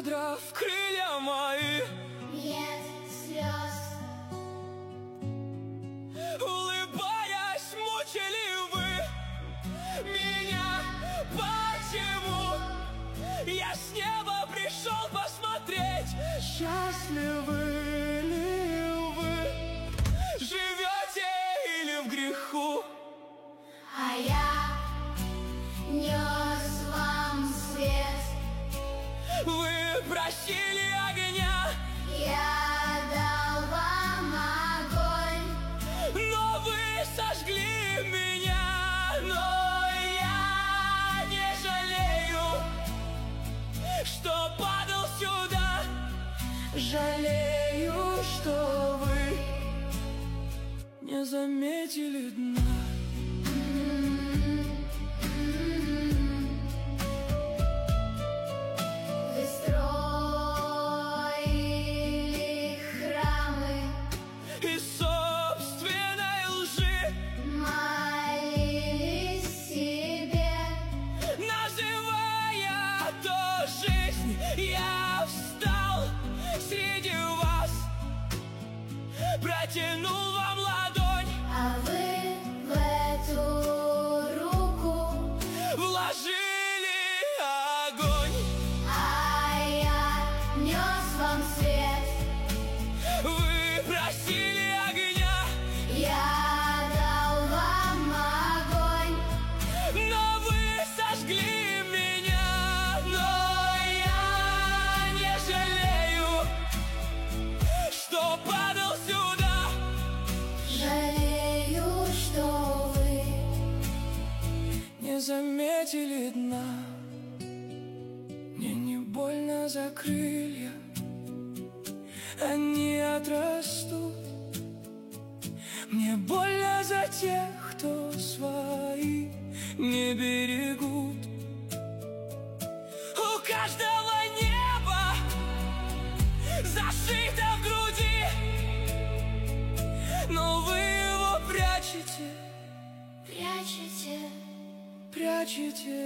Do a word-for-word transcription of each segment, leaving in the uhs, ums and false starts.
надрав крылья мои. Нет слез. Улыбаясь, мучили вы меня. Почему я с неба пришел посмотреть? Счастливы ли вы? Живете или в греху? А я нес вам свет. Вы просили огня, Я дал вам огонь. но вы сожгли меня. Но я не жалею, что падал сюда. Жалею, что вы не заметили дна. Вы строили храмы, Из собственной лжи молились себе. называя то жизнь, я встал среди вас, протянул вам ладонь, А вы в эту руку, вложили огонь. а я нес вам свет. Вы просили огня, Я дал вам огонь. но вы сожгли меня. Но я не жалею, что падал сюда. Жалею, что вы Не заметили дна. Мне не больно за крылья, они отрастут. Мне больно за тех, кто свои не берегут. У каждого небо зашито в груди, но вы его прячете, прячете. прячете.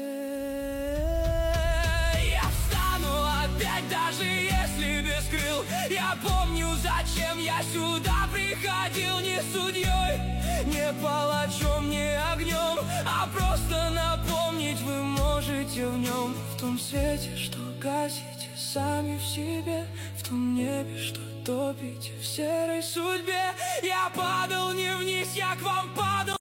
Я встану опять, даже если без крыл. Я помню, зачем я сюда приходил. Не судьей, не палачом, не огнем, а просто напомнить вы можете в нем. В том свете, что гасите сами в себе, в том небе, что топите в серой судьбе. Я падал не вниз, я к вам падал.